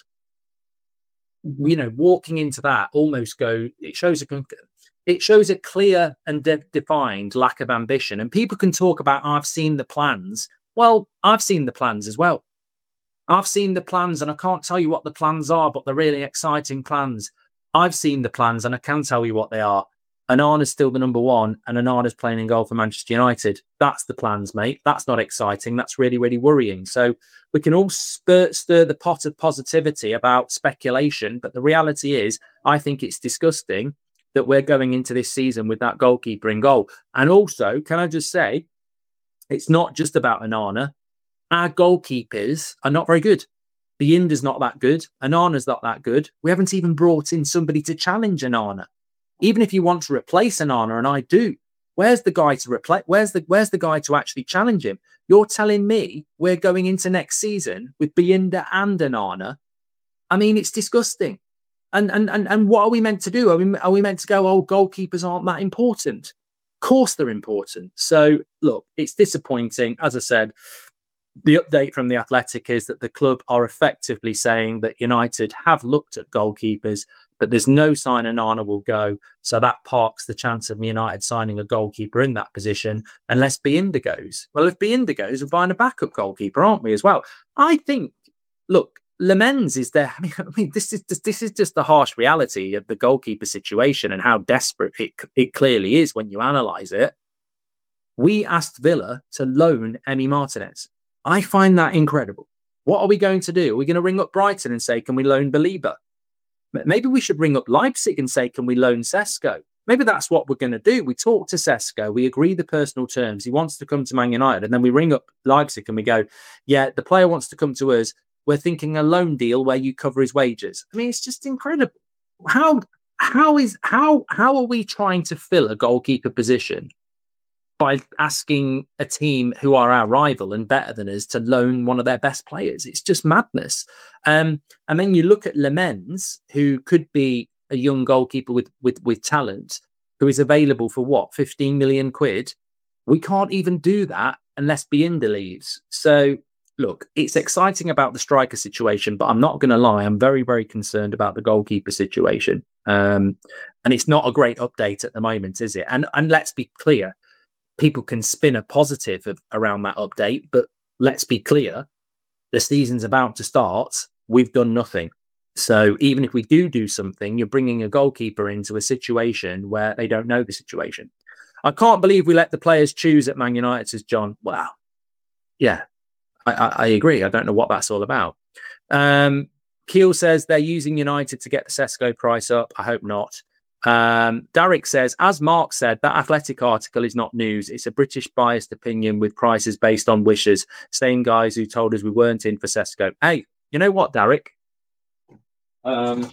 You know, walking into that almost go, it shows a, it shows a clear and de- defined lack of ambition. And people can talk about, I've seen the plans. Well, I've seen the plans as well. I've seen the plans, and I can't tell you what the plans are, but they're really exciting plans. I've seen the plans, and I can tell you what they are. Onana's still the number one, and Onana's playing in goal for Manchester United. That's the plans, mate. That's not exciting. That's really, really worrying. So we can all stir, stir the pot of positivity about speculation, but the reality is, I think it's disgusting that we're going into this season with that goalkeeper in goal. And also, can I just say, it's not just about Onana. Our goalkeepers are not very good. Bayinder's not that good. Onana's not that good. We haven't even brought in somebody to challenge Onana. Even if you want to replace Onana, and I do, where's the guy to replace? Where's the where's the guy to actually challenge him? You're telling me we're going into next season with Bayinder and Onana? I mean, it's disgusting. And and and and what are we meant to do? Are we are we meant to go, oh, goalkeepers aren't that important? Of course they're important. So look, it's disappointing. As I said, the update from The Athletic is that the club are effectively saying that United have looked at goalkeepers, but there's no sign Onana will go. So that parks the chance of United signing a goalkeeper in that position unless Bayinder goes. Well, if Bayinder goes, we're buying a backup goalkeeper, aren't we, as well? I think, look, Lemens is there. I mean, I mean this is just, this is just the harsh reality of the goalkeeper situation and how desperate it, it clearly is when you analyse it. We asked Villa to loan Emi Martinez. I find that incredible. What are we going to do? Are we going to ring up Brighton and say, can we loan Belieber? Maybe we should ring up Leipzig and say, can we loan Sesko? Maybe that's what we're going to do. We talk to Sesko, we agree the personal terms. He wants to come to Man United, and then we ring up Leipzig and we go, yeah, the player wants to come to us. We're thinking a loan deal where you cover his wages. I mean, it's just incredible. How how is how how are we trying to fill a goalkeeper position by asking a team who are our rival and better than us to loan one of their best players? It's just madness. Um, and then you look at Lemens, who could be a young goalkeeper with, with, with talent, who is available for what, fifteen million quid? We can't even do that unless Bayinder leaves. So look, it's exciting about the striker situation, but I'm not going to lie. I'm very, very concerned about the goalkeeper situation. Um, and it's not a great update at the moment, is it? And and let's be clear, people can spin a positive of, around that update, but let's be clear, the season's about to start. We've done nothing. So even if we do do something, you're bringing a goalkeeper into a situation where they don't know the situation. I can't believe we let the players choose at Man United, says John. Wow. Yeah, I, I, I agree. I don't know what that's all about. Um, Keel says they're using United to get the Sesko price up. I hope not. Um, Derek says, as Mark said, that Athletic article is not news. It's a British biased opinion with prices based on wishes. Same guys who told us we weren't in for Sesko. Hey, you know what, Derek? Um,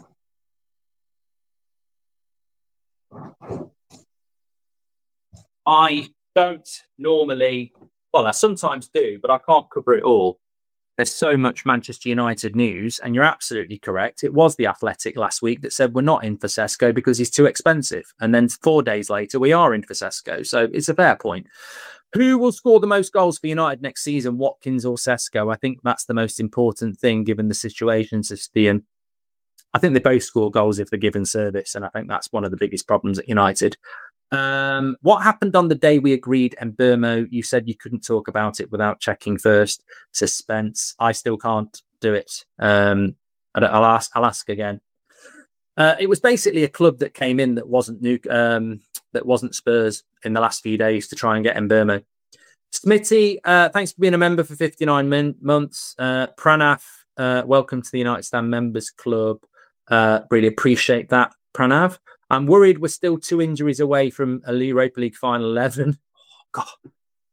I don't normally, well, I sometimes do, but I can't cover it all. There's so much Manchester United news, and you're absolutely correct. It was the Athletic last week that said we're not in for Sesko because he's too expensive. And then four days later, we are in for Sesko. So it's a fair point. Who will score the most goals for United next season, Watkins or Sesko? I think that's the most important thing given the situation, Stian. I think they both score goals if they're given service, and I think that's one of the biggest problems at United. Um, what happened on the day we agreed, and Burmo, you said you couldn't talk about it without checking first. Suspense. I still can't do it. Um, I'll ask. I'll ask again. Uh, it was basically a club that came in that wasn't new, um, that wasn't Spurs in the last few days to try and get Mbeumo. Smitty, uh, thanks for being a member for fifty-nine min- months. Uh, Pranav, uh, welcome to the United Stand Members Club. Uh, really appreciate that, Pranav. I'm worried we're still two injuries away from a Europa League final eleven. Oh, God.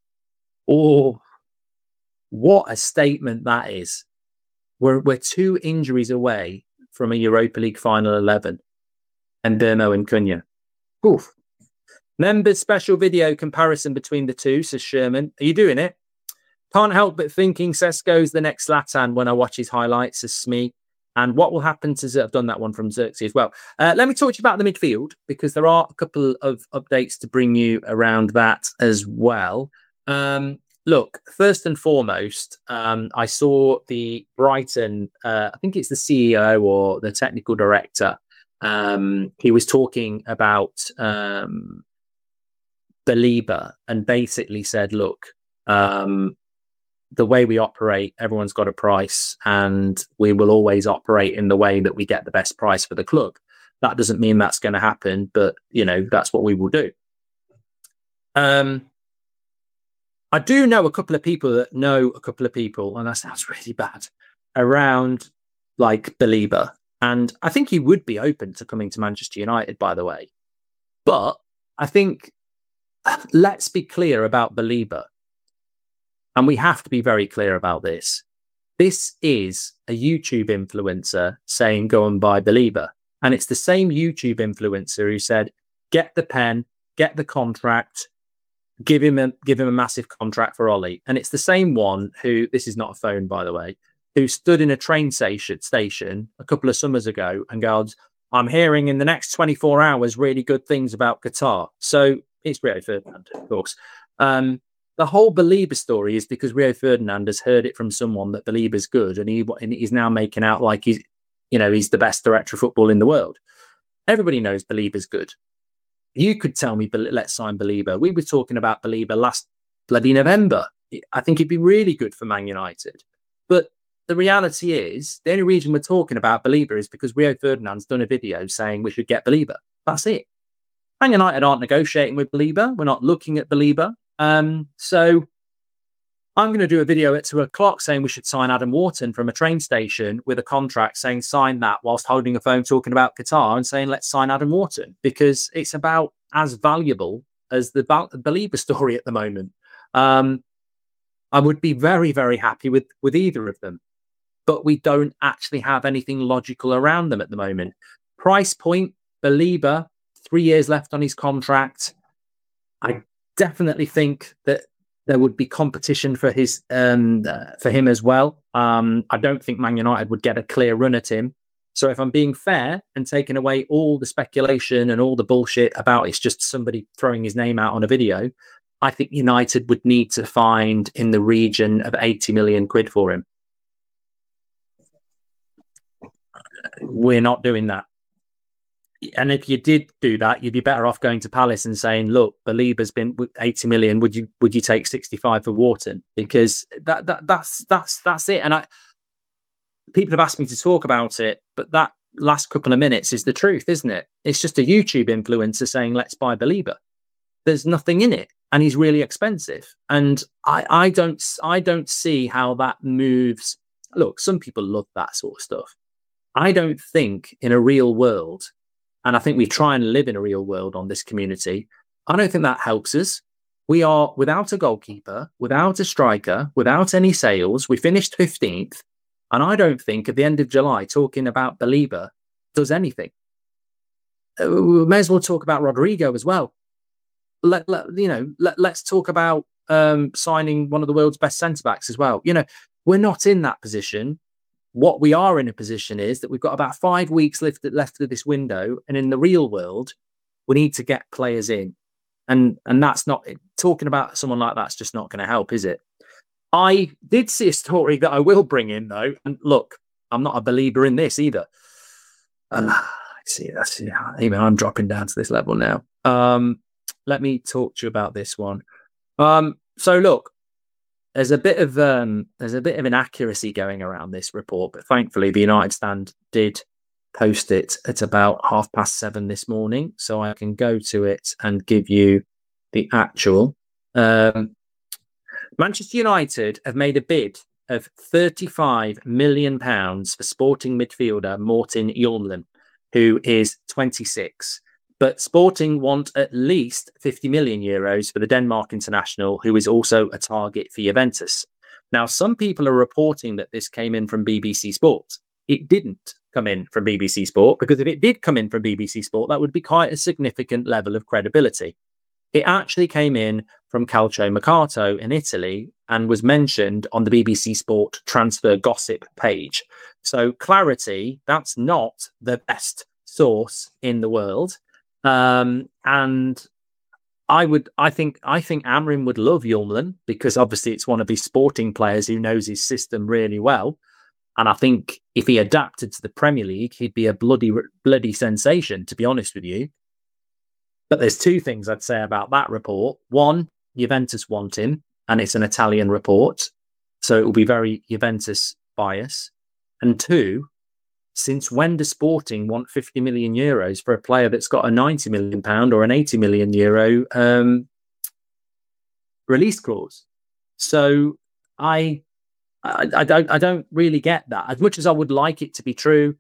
Oh, what a statement that is. We're, we're two injuries away from a Europa League final eleven. And Burmo and Cunha. Oof. Members special video comparison between the two, says Sherman. Are you doing it? Can't help but thinking Sesko's the next Zlatan when I watch his highlights, says Smee. And what will happen to... I've done that one from Xerxes as well. Uh, let me talk to you about the midfield, because there are a couple of updates to bring you around that as well. Um, look, first and foremost, um, I saw the Brighton, uh, I think it's the C E O or the technical director. Um, he was talking about um, Belieber and basically said, look, um, the way we operate, everyone's got a price, and we will always operate in the way that we get the best price for the club. That doesn't mean that's going to happen, but, you know, that's what we will do. Um, I do know a couple of people that know a couple of people, and that sounds really bad, around like Belieber. And I think he would be open to coming to Manchester United, by the way. But I think, let's be clear about Belieber. And we have to be very clear about this. This is a YouTube influencer saying, go and buy Belieber. And it's the same YouTube influencer who said, get the pen, get the contract, give him a, give him a massive contract for Ollie. And it's the same one who, this is not a phone, by the way, who stood in a train station, station a couple of summers ago and goes, I'm hearing in the next twenty-four hours really good things about Qatar. So it's Rio Ferdinand, of course. Um, The whole Belieber story is because Rio Ferdinand has heard it from someone that Belieber's good, and he and he's now making out like he's, you know, he's the best director of football in the world. Everybody knows Belieber's good. You could tell me, let's sign Belieber. We were talking about Belieber last bloody November. I think he'd be really good for Man United. But the reality is, the only reason we're talking about Belieber is because Rio Ferdinand's done a video saying we should get Belieber. That's it. Man United aren't negotiating with Belieber. We're not looking at Belieber. Um, so I'm going to do a video at two o'clock saying we should sign Adam Wharton from a train station with a contract saying sign that, whilst holding a phone talking about Qatar and saying let's sign Adam Wharton, because it's about as valuable as the Belieber story at the moment. Um, I would be very, very happy with, with either of them, but we don't actually have anything logical around them at the moment. Price point, Belieber, three years left on his contract. I definitely think that there would be competition for his um, uh, for him as well. Um, I don't think Man United would get a clear run at him. So if I'm being fair and taking away all the speculation and all the bullshit about it's just somebody throwing his name out on a video, I think United would need to find in the region of eighty million quid for him. We're not doing that. And if you did do that, you'd be better off going to Palace and saying, look, Balibá's been eighty million. Would you would you take sixty-five for Wharton? Because that that that's that's that's it. And I people have asked me to talk about it, but that last couple of minutes is the truth, isn't it? It's just a YouTube influencer saying, let's buy Balibá. There's nothing in it. And he's really expensive. And I, I don't I don't see how that moves. Look, some people love that sort of stuff. I don't think in a real world, and I think we try and live in a real world on this community, I don't think that helps us. We are without a goalkeeper, without a striker, without any sales. We finished fifteenth. And I don't think at the end of July, talking about Balibá does anything. We may as well talk about Rodrigo as well. Let, let you know, let, let's talk about um, signing one of the world's best centre-backs as well. You know, we're not in that position. What we are in a position is that we've got about five weeks left, left of this window. And in the real world, we need to get players in. And, and that's not, talking about someone like that's just not going to help, is it? I did see a story that I will bring in, though. And look, I'm not a believer in this either. Uh, see, that's, yeah, even I'm dropping down to this level now. Um, let me talk to you about this one. Um, so look, there's a bit of um, there's a bit of inaccuracy going around this report, but thankfully the United Stand did post it at about half past seven this morning, so I can go to it and give you the actual. Um, Manchester United have made a bid of thirty-five million pounds for Sporting midfielder Morten Hjulmand, who is twenty-six. But Sporting want at least fifty million euros for the Denmark international, who is also a target for Juventus. Now, some people are reporting that this came in from B B C Sport. It didn't come in from B B C Sport, because if it did come in from B B C Sport, that would be quite a significant level of credibility. It actually came in from Calcio Mercato in Italy and was mentioned on the B B C Sport transfer gossip page. So clarity, that's not the best source in the world. Um, and I would, I think, I think Amorim would love Hjulmand, because obviously it's one of his Sporting players who knows his system really well. And I think if he adapted to the Premier League, he'd be a bloody, bloody sensation, to be honest with you. But there's two things I'd say about that report. One, Juventus want him, and it's an Italian report, so it will be very Juventus bias. And two, since when does Sporting want fifty million euros for a player that's got a ninety million pound or an eighty million euro um, release clause? So I, I, I don't, I don't really get that. As much as I would like it to be true,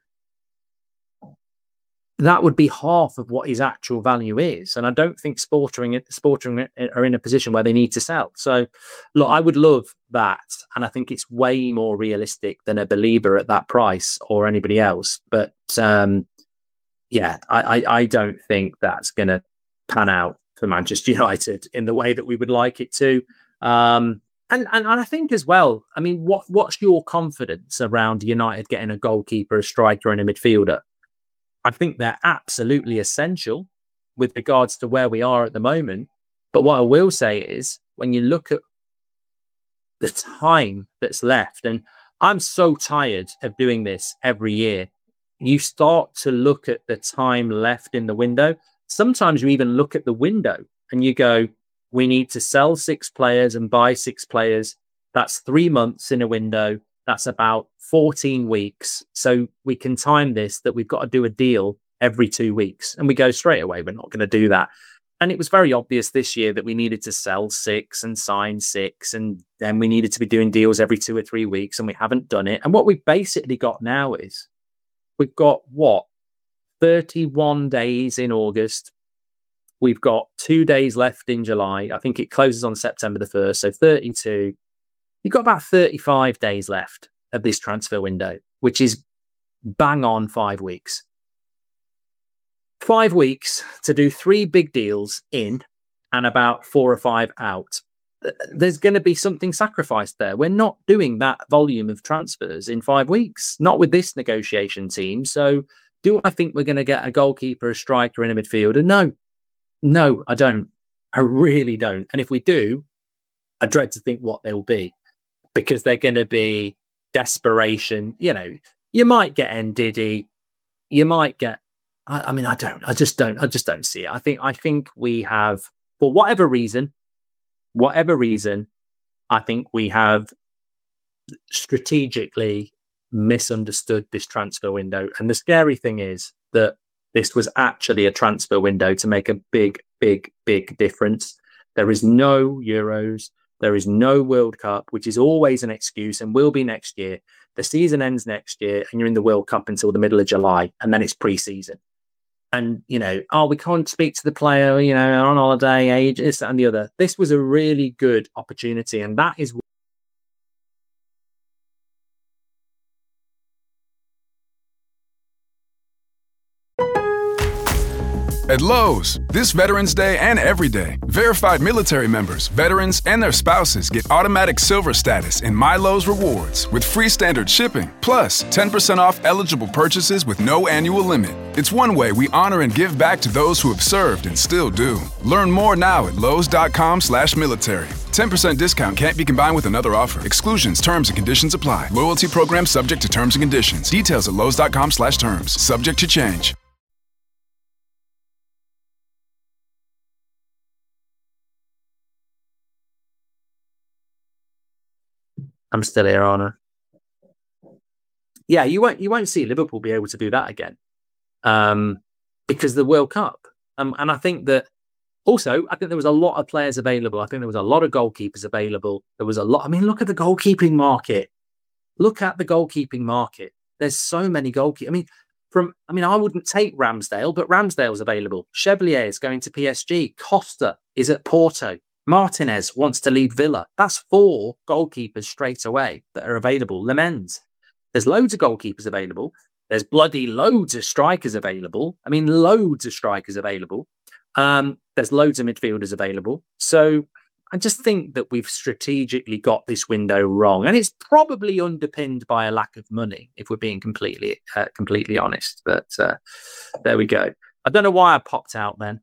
that would be half of what his actual value is. And I don't think Sporting, Sporting are in a position where they need to sell. So, look, I would love that. And I think it's way more realistic than a Balibá at that price or anybody else. But, um, yeah, I, I, I don't think that's going to pan out for Manchester United in the way that we would like it to. Um, and, and, and I think as well, I mean, what what's your confidence around United getting a goalkeeper, a striker and a midfielder? I think they're absolutely essential with regards to where we are at the moment. But what I will say is, when you look at the time that's left, and I'm so tired of doing this every year, you start to look at the time left in the window. Sometimes you even look at the window and you go, we need to sell six players and buy six players. That's three months in a window. That's about fourteen weeks. So we can time this that we've got to do a deal every two weeks. And we go straight away, we're not going to do that. And it was very obvious this year that we needed to sell six and sign six. And then we needed to be doing deals every two or three weeks. And we haven't done it. And what we've basically got now is we've got what? thirty-one days in August. We've got two days left in July. I think it closes on September the first. So thirty-two. You've got about thirty-five days left of this transfer window, which is bang on five weeks. Five weeks to do three big deals in and about four or five out. There's going to be something sacrificed there. We're not doing that volume of transfers in five weeks, not with this negotiation team. So do I think we're going to get a goalkeeper, a striker and a midfielder? No, no, I don't. I really don't. And if we do, I dread to think what they'll be, because they're going to be desperation. You know, you might get Ndidi, you might get. I, I mean, I don't. I just don't. I just don't see it. I think. I think we have, for whatever reason, whatever reason, I think we have strategically misunderstood this transfer window. And the scary thing is that this was actually a transfer window to make a big, big, big difference. There is no Euros. There is no World Cup, which is always an excuse and will be next year. The season ends next year and you're in the World Cup until the middle of July, and then it's pre-season. And, you know, oh, we can't speak to the player, you know, on holiday, age, this, that, and the other. This was a really good opportunity. And that is At Lowe's, this Veterans Day and every day, verified military members, veterans, and their spouses get automatic silver status in My Lowe's Rewards with free standard shipping, plus ten percent off eligible purchases with no annual limit. It's one way we honor and give back to those who have served and still do. Learn more now at lowes.com slash military. ten percent discount can't be combined with another offer. Exclusions, terms, and conditions apply. Loyalty program subject to terms and conditions. Details at lowes.com slash terms. Subject to change. I'm still here, aren't I? Yeah, you won't you won't see Liverpool be able to do that again, um, because of the World Cup. Um, and I think that also, I think there was a lot of players available. I think there was a lot of goalkeepers available. There was a lot. I mean, look at the goalkeeping market. Look at the goalkeeping market. There's so many goalkeepers. I mean, from I mean, I wouldn't take Ramsdale, but Ramsdale's available. Chevalier is going to P S G. Costa is at Porto. Martinez wants to leave Villa. That's four goalkeepers straight away that are available. Lemens. There's loads of goalkeepers available. There's bloody loads of strikers available. I mean, loads of strikers available. Um, there's loads of midfielders available. So I just think that we've strategically got this window wrong. And it's probably underpinned by a lack of money, if we're being completely uh, completely honest. But uh, there we go. I don't know why I popped out then.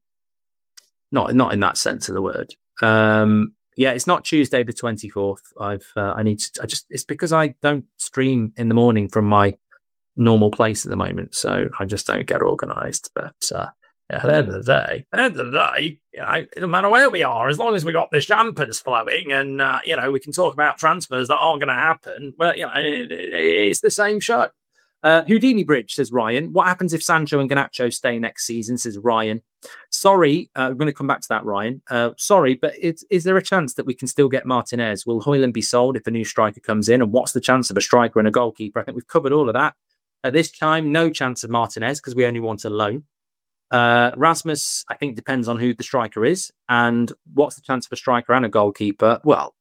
Not, not in that sense of the word. Um, yeah, it's not Tuesday the twenty-fourth. I've uh, I need to. I just it's because I don't stream in the morning from my normal place at the moment, so I just don't get organised. But uh, yeah, at the end of the day, at the end of the day, you know, it doesn't matter where we are, as long as we got the champers flowing, and uh, you know, we can talk about transfers that aren't going to happen. But you know, it, it, it's the same show. Uh, Houdini Bridge, says Ryan. What happens if Sancho and Garnacho stay next season, says Ryan. Sorry, uh, we're going to come back to that, Ryan. Uh, sorry, but it's, is there a chance that we can still get Martinez? Will Højlund be sold if a new striker comes in? And what's the chance of a striker and a goalkeeper? I think we've covered all of that. At this time, no chance of Martinez because we only want a loan. Uh, Rasmus, I think, depends on who the striker is. And what's the chance of a striker and a goalkeeper? Well,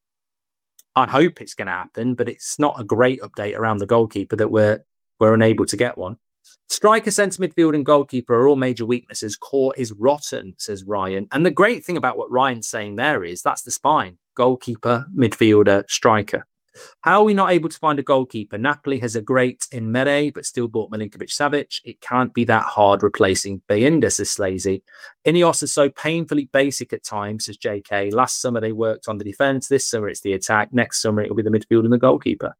I hope it's going to happen, but it's not a great update around the goalkeeper that we're we're unable to get one. Striker, centre midfield and goalkeeper are all major weaknesses. Core is rotten, says Ryan. And the great thing about what Ryan's saying there is that's the spine. Goalkeeper, midfielder, striker. How are we not able to find a goalkeeper? Napoli has a great in Mere, but still bought Milinkovic-Savic. It can't be that hard replacing Bayinda, says Slazy. Ineos is so painfully basic at times, says J K. Last summer they worked on the defence. This summer it's the attack. Next summer it will be the midfield and the goalkeeper.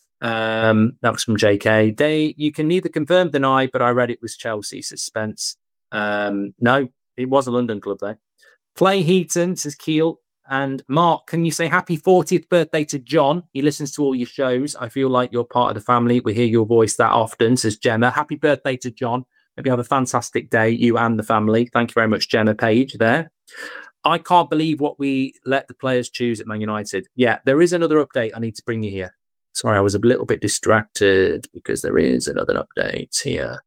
Um, that was from J K. They, you can neither confirm, deny, but I read it was Chelsea. Suspense. Um, no, it was a London club though. Clay Heaton, says Keel. And Mark, can you say happy fortieth birthday to John? He listens to all your shows. I feel like you're part of the family. We hear your voice that often, says Gemma. Happy birthday to John. Hope you have a fantastic day, you and the family. Thank you very much, Gemma Page there. I can't believe what we let the players choose at Man United. Yeah, there is another update I need to bring you here. Sorry, I was a little bit distracted because there is another update here.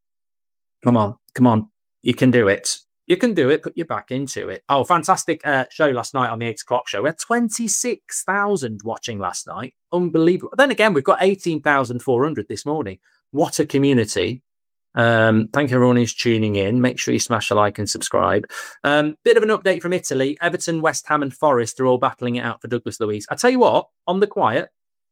Come on, come on. You can do it. You can do it. Put your back into it. Oh, fantastic uh, show last night on the eight o'clock show. We had twenty-six thousand watching last night. Unbelievable. Then again, we've got eighteen thousand four hundred this morning. What a community. Um, thank you everyone who's tuning in. Make sure you smash a like and subscribe. Um, bit of an update from Italy. Everton, West Ham and Forest are all battling it out for Douglas Luiz. I tell you what, on the quiet,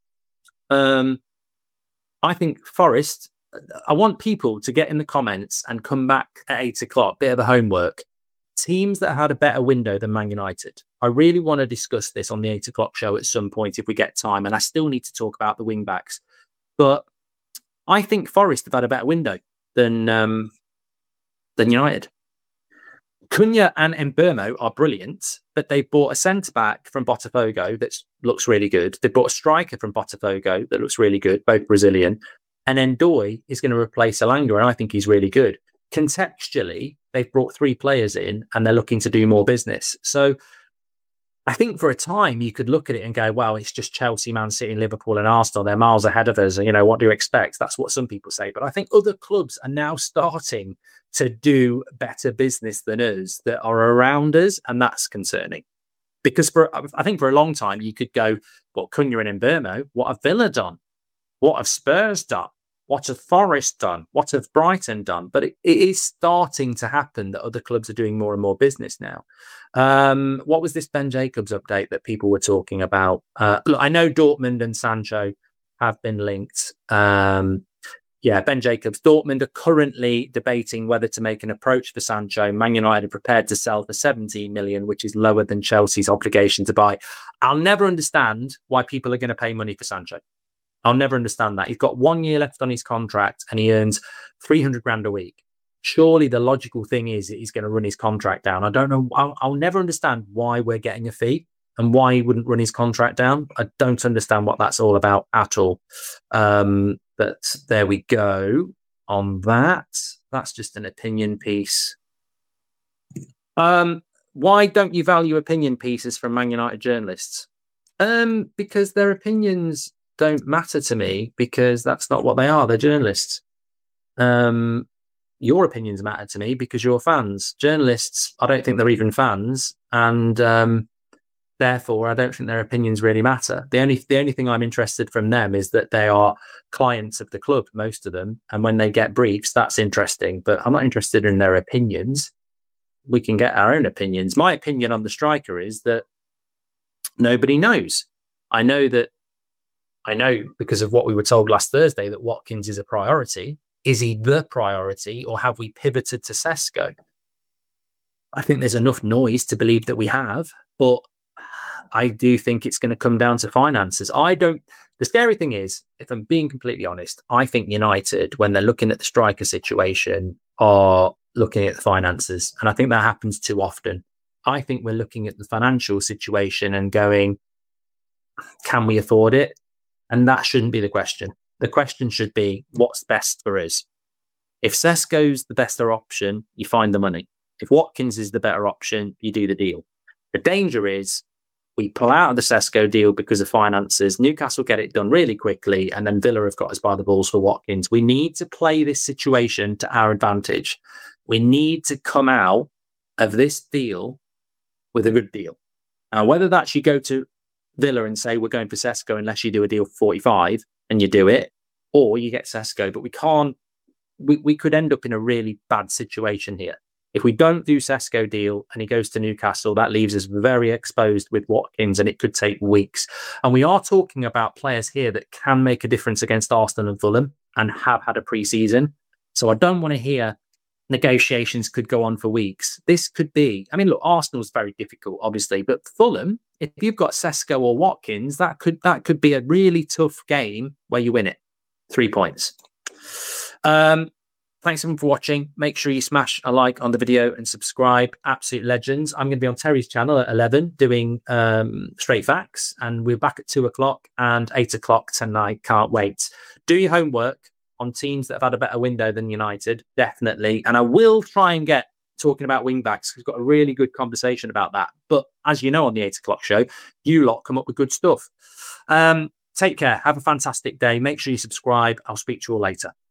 um, I think Forest... I want people to get in the comments and come back at eight o'clock. Bit of a homework. teams that had a better window than Man United. I really want to discuss this on the eight o'clock show at some point if we get time. And I still need to talk about the wing backs. But I think Forest have had a better window than um, than United. Cunha and Mbeumo are brilliant, but they bought a centre-back from Botafogo that looks really good. They bought a striker from Botafogo that looks really good, both Brazilian. And Ndoye is going to replace Elanga, and I think he's really good. Contextually, they've brought three players in, and they're looking to do more business. So I think for a time, you could look at it and go, well, it's just Chelsea, Man City, Liverpool and Arsenal. They're miles ahead of us. You know, what do you expect? That's what some people say. But I think other clubs are now starting to do better business than us that are around us. And that's concerning. Because for I think for a long time, you could go, well, Cunha and Mbeumo, what have Villa done? What have Spurs done? What have Forest done? What have Brighton done? But it, it is starting to happen that other clubs are doing more and more business now. Um, what was this Ben Jacobs update that people were talking about? Uh, look, I know Dortmund and Sancho have been linked. Um, yeah, Ben Jacobs. Dortmund are currently debating whether to make an approach for Sancho. Man United are prepared to sell for seventeen million, which is lower than Chelsea's obligation to buy. I'll never understand why people are going to pay money for Sancho. I'll never understand that. He's got one year left on his contract and he earns three hundred grand a week. Surely the logical thing is that he's going to run his contract down. I don't know. I'll, I'll never understand why we're getting a fee and why he wouldn't run his contract down. I don't understand what that's all about at all. Um, but there we go on that. That's just an opinion piece. Um, why don't you value opinion pieces from Man United journalists? Um, because their opinions don't matter to me, because that's not what they are. They're journalists. Um, your opinions matter to me because you're fans. Journalists, I don't think they're even fans, and um, therefore, I don't think their opinions really matter. The only the only thing I'm interested from them is that they are clients of the club, most of them, and when they get briefs, that's interesting. But I'm not interested in their opinions. We can get our own opinions. My opinion on the striker is that nobody knows. I know that. I know because of what we were told last Thursday that Watkins is a priority. Is he the priority, or have we pivoted to Sesko? I think there's enough noise to believe that we have, but I do think it's going to come down to finances. I don't. The scary thing is, if I'm being completely honest, I think United, when they're looking at the striker situation, are looking at the finances. And I think that happens too often. I think we're looking at the financial situation and going, can we afford it? And that shouldn't be the question. The question should be, what's best for us? If Sesko's the better option, you find the money. If Watkins is the better option, you do the deal. The danger is we pull out of the Sesko deal because of finances. Newcastle get it done really quickly, and then Villa have got us by the balls for Watkins. We need to play this situation to our advantage. We need to come out of this deal with a good deal. Now, whether that's you go to Villa and say we're going for Sesko unless you do a deal for forty-five and you do it, or you get Sesko, but we can't, we, we could end up in a really bad situation here. If we don't do Sesko deal and he goes to Newcastle, that leaves us very exposed with Watkins, and it could take weeks. And we are talking about players here that can make a difference against Arsenal and Fulham and have had a pre-season. So I don't want to hear negotiations could go on for weeks. This could be, I mean, look, Arsenal's very difficult, obviously, but Fulham, if you've got Sesko or Watkins, that could that could be a really tough game where you win it. Three points. Um, thanks everyone for watching. Make sure you smash a like on the video and subscribe. Absolute legends. I'm going to be on Terry's channel at eleven doing um, Straight Facts, and we're back at two o'clock and eight o'clock tonight. Can't wait. Do your homework on teams that have had a better window than United, definitely. And I will try and get talking about wing backs. We've got a really good conversation about that. But as you know, on the eight o'clock show, you lot come up with good stuff. Um, take care. Have a fantastic day. Make sure you subscribe. I'll speak to you all later.